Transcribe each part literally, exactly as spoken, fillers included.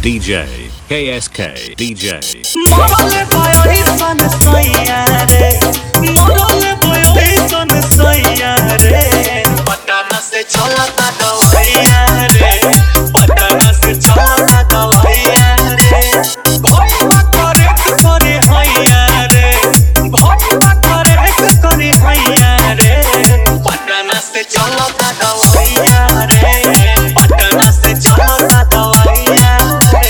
D J, K S K D J. Morale boy son soyare, morale boy son soyare. Patna se chola ta dawaiya re, patna se chola ta dawaiya re. Bhai bakare kare haiya re, bhai bakare kare haiya re. Patna se chola ta dawaiya re, patna se chola ta dawaiya re.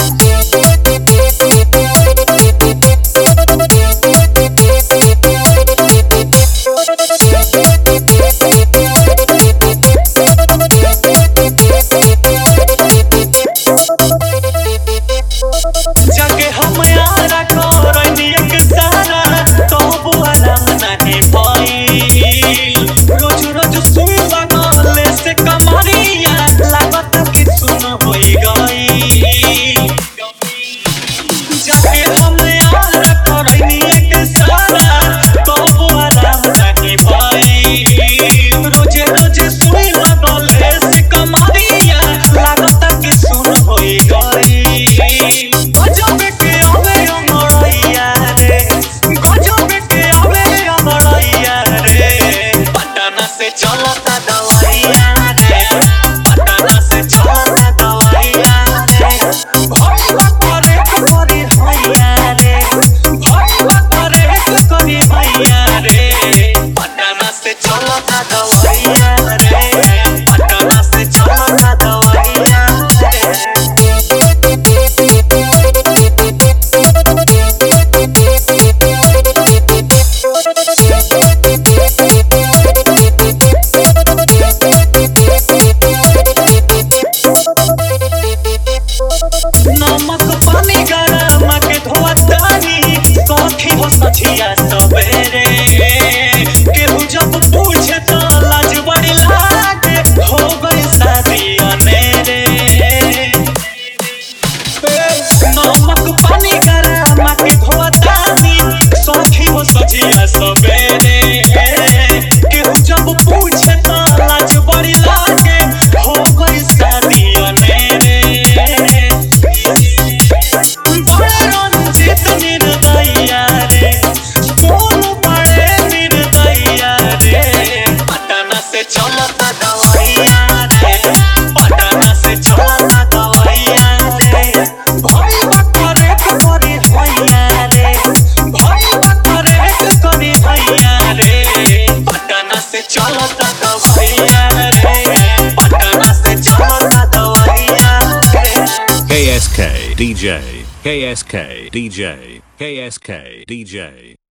जाके हम यारा करनी एक सारा तो बुआला नहीं पाई रोज रोज सुई लगले से कमरिया लागत कि सुन होई गई जाके हम यारा करनी एक सारा तो बुआला नहीं पाई रोज रोज सुई लगले से कमरिया लागत कि सुन होई गई गजब के आवे अमरैया रे गजब के आवे अमरैया रे पटना से चलता दवाइया रे पटना से चलता दवाइया रे भई करे करे हैया रे भई करे करे हैया रे पटना से चलता दवाइया रे पटना से चलता दवाइया रे। नमक पानी गरम के धोतानी कथी हो सझिया सवेरे केहू जब पूछे तो लाज बड़ी लागे हो गई शादी अनेरे नमक पानी गरम के धोतानी कथी हो सझिया सवेरे केहू जब पूछे तो लाज बड़ी लागे हो गई शादी अनेरे रंजित निर्दया रे कौन बड़े निर्दया रे पटना से चलता दवाइया रे पटना से चलता दवाइया रे भई bakare करे हैया रे भई bakare करे हैया रे पटना से चलता दवाइया रे पटना से चलता दवाइया रे। K S K D J, K S K D J, K S K D J.